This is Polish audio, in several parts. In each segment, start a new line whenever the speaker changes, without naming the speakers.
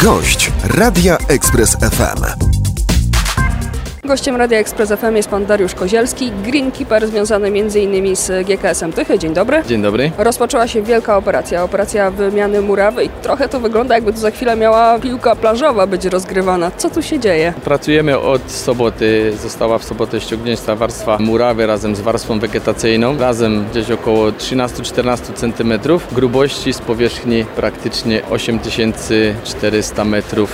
Gość Radia Express FM.
Gościem Radia Express FM jest pan Dariusz Kozielski, greenkeeper związany m.in. z GKS-em Tychy. Dzień dobry.
Dzień dobry.
Rozpoczęła się wielka operacja wymiany murawy i trochę to wygląda, jakby tu za chwilę miała piłka plażowa być rozgrywana. Co tu się dzieje?
Pracujemy od soboty. Została w sobotę ściągnięta warstwa murawy razem z warstwą wegetacyjną. Razem gdzieś około 13-14 cm grubości z powierzchni praktycznie 8400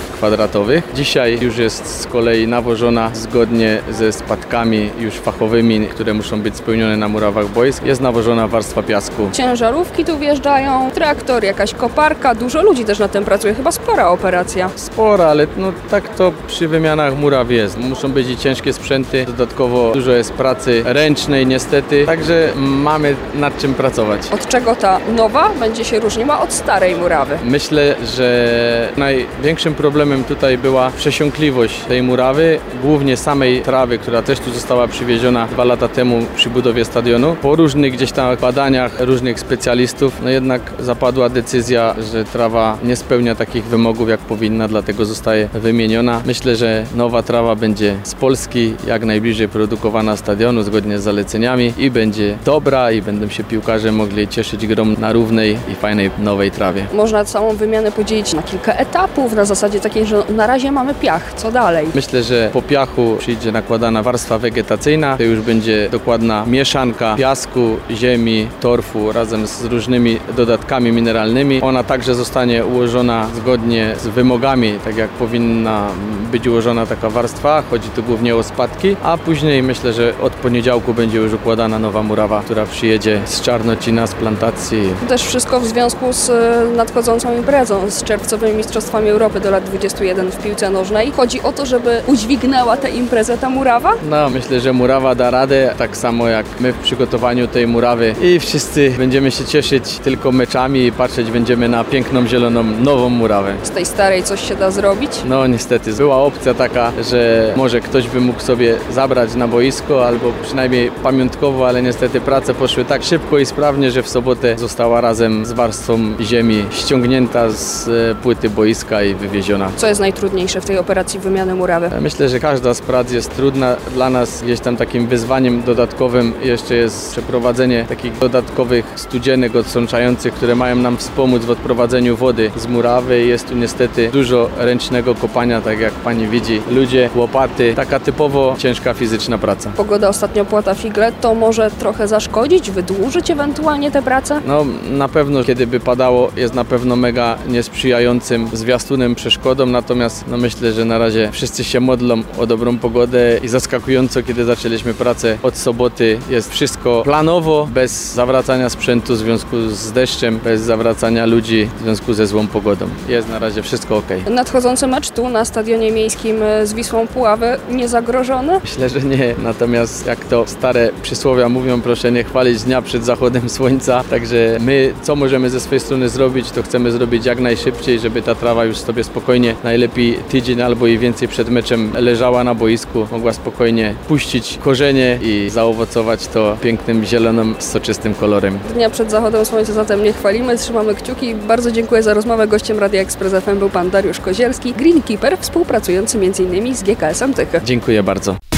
m2. Dzisiaj już jest z kolei nawożona zgodnie ze spadkami już fachowymi, które muszą być spełnione na murawach boisk, jest nawożona warstwa piasku.
Ciężarówki tu wjeżdżają, traktor, jakaś koparka, dużo ludzi też na tym pracuje, chyba spora operacja.
Spora, ale tak to przy wymianach muraw jest. Muszą być i ciężkie sprzęty, dodatkowo dużo jest pracy ręcznej niestety, także mamy nad czym pracować.
Od czego ta nowa będzie się różniła od starej murawy?
Myślę, że największym problemem tutaj była przesiąkliwość tej murawy, głównie samej trawy, która też tu została przywieziona 2 lata temu przy budowie stadionu. Po różnych gdzieś tam badaniach różnych specjalistów, jednak zapadła decyzja, że trawa nie spełnia takich wymogów, jak powinna, dlatego zostaje wymieniona. Myślę, że nowa trawa będzie z Polski, jak najbliżej produkowana stadionu, zgodnie z zaleceniami i będzie dobra i będą się piłkarze mogli cieszyć grą na równej i fajnej nowej trawie.
Można całą wymianę podzielić na kilka etapów, na zasadzie takiej, że na razie mamy piach. Co dalej?
Myślę, że po piachu przyjdzie nakładana warstwa wegetacyjna. To już będzie dokładna mieszanka piasku, ziemi, torfu razem z różnymi dodatkami mineralnymi. Ona także zostanie ułożona zgodnie z wymogami, tak jak powinna być ułożona taka warstwa. Chodzi tu głównie o spadki, a później myślę, że od poniedziałku będzie już układana nowa murawa, która przyjedzie z Czarnocina, z plantacji.
To też wszystko w związku z nadchodzącą imprezą, z czerwcowymi Mistrzostwami Europy do lat 21 w piłce nożnej. Chodzi o to, żeby udźwignęła tę imprezę ta murawa?
Myślę, że murawa da radę, tak samo jak my w przygotowaniu tej murawy i wszyscy będziemy się cieszyć tylko meczami i patrzeć będziemy na piękną, zieloną, nową murawę.
Z tej starej coś się da zrobić?
Niestety. Była opcja taka, że może ktoś by mógł sobie zabrać na boisko albo przynajmniej pamiątkowo, ale niestety prace poszły tak szybko i sprawnie, że w sobotę została razem z warstwą ziemi ściągnięta z płyty boiska i wywieziona.
Co jest najtrudniejsze w tej operacji wymiany murawy?
Myślę, że każda z prac jest trudna. Dla nas gdzieś tam takim wyzwaniem dodatkowym jeszcze jest przeprowadzenie takich dodatkowych studzienek odsączających, które mają nam wspomóc w odprowadzeniu wody z murawy. Jest tu niestety dużo ręcznego kopania, tak jak pani widzi. Ludzie, łopaty, taka typowo ciężka fizyczna praca.
Pogoda ostatnio płata figle, to może trochę zaszkodzić, wydłużyć ewentualnie tę pracę?
Na pewno, kiedy by padało, jest na pewno mega niesprzyjającym zwiastunem, przeszkodą, natomiast myślę, że na razie wszyscy się modlą o dobrą pogodę i zaskakująco, kiedy zaczęliśmy pracę od soboty, jest wszystko planowo, bez zawracania sprzętu w związku z deszczem, bez zawracania ludzi w związku ze złą pogodą. Jest na razie wszystko ok.
Nadchodzący mecz tu na Stadionie Miejskim z Wisłą Puławy niezagrożony?
Myślę, że nie, natomiast jak to stare przysłowia mówią, proszę nie chwalić dnia przed zachodem słońca, także my co możemy ze swojej strony zrobić, to chcemy zrobić jak najszybciej, żeby ta trawa już sobie spokojnie, najlepiej tydzień albo i więcej przed meczem leżała na boisku, mogła spokojnie puścić korzenie i zaowocować to pięknym, zielonym, soczystym kolorem.
Dnia przed zachodem słońca zatem nie chwalimy, trzymamy kciuki. Bardzo dziękuję za rozmowę. Gościem Radia Express FM był pan Dariusz Kozielski, greenkeeper współpracujący m.in. z GKS-em Tychy.
Dziękuję bardzo.